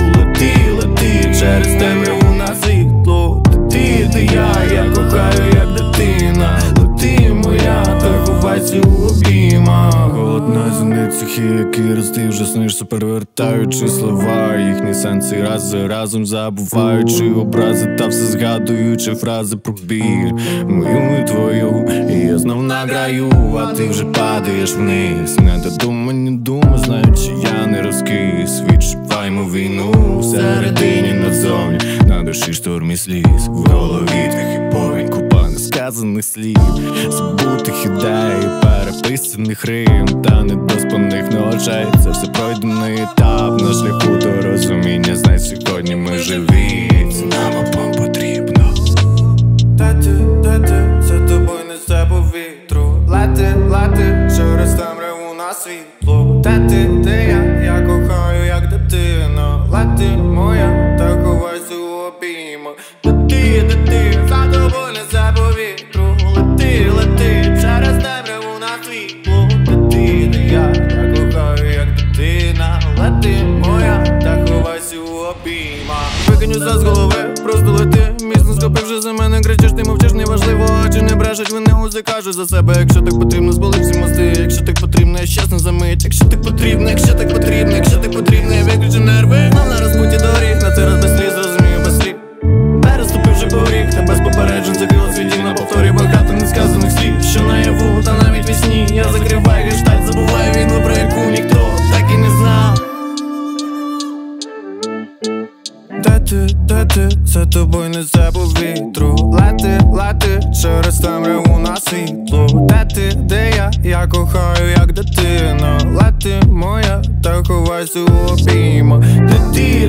Лети, лети через темряву на світло. Ти, я кохаю як дитина. Лети моя, та ховайся у обіймах. Голодна зіниць, які рости вже снишся, перевертаючи слова, їхні сенси раз за разом забуваючи образи та все згадуючи фрази про біль мою і твою. І я знов награю, а ти вже падаєш вниз. Не додумані думи, знаючи я не розкис. Відчуваємо війну всередині назовні, на душі шторм і сліз. В голові твій повінь, купа несказаних слів, забутих ідей, переписаних рим та недоспаних ночей. Це все пройдений етап на шляху до розуміння. Знай, сьогодні ми живі, це нам обом потрібно. Де ти, за тобою несе по вітру. Лети, через темряву на світло. Де я кохаю як дитина. Лети моя, та ховайся у обіймах. Де ти, за тобою несе по вітру. Лети, через темряву на світло. Де я кохаю як дитина. Лети моя, та ховайся у обіймах. Викинь усе з голови, просто лети. Міцно схопивши за мене, кричиш, ти мовчиш, неважливо, очі не брешуть, вони узи кажуть за себе. Якщо так потрібно, зболи всі мости. Якщо так потрібно, я щасно замить. Якщо так потрібно, я виключу нерви. Знов на розпуті доріг, на цей раз без сліз, зрозумію без слів. Переступивши поріг, та без попереджень закрила свій дім на повторі багато несказаних слів. Що наяву, та навіть вісні, я закриваю гештальт, забуваю війну, про яку ніхто так і не знав. Де ти, за тобою несе по вітру. Лети, через темряву на світло. Де я кохаю як дитина. Лети моя, та ховайся у обіймах. Де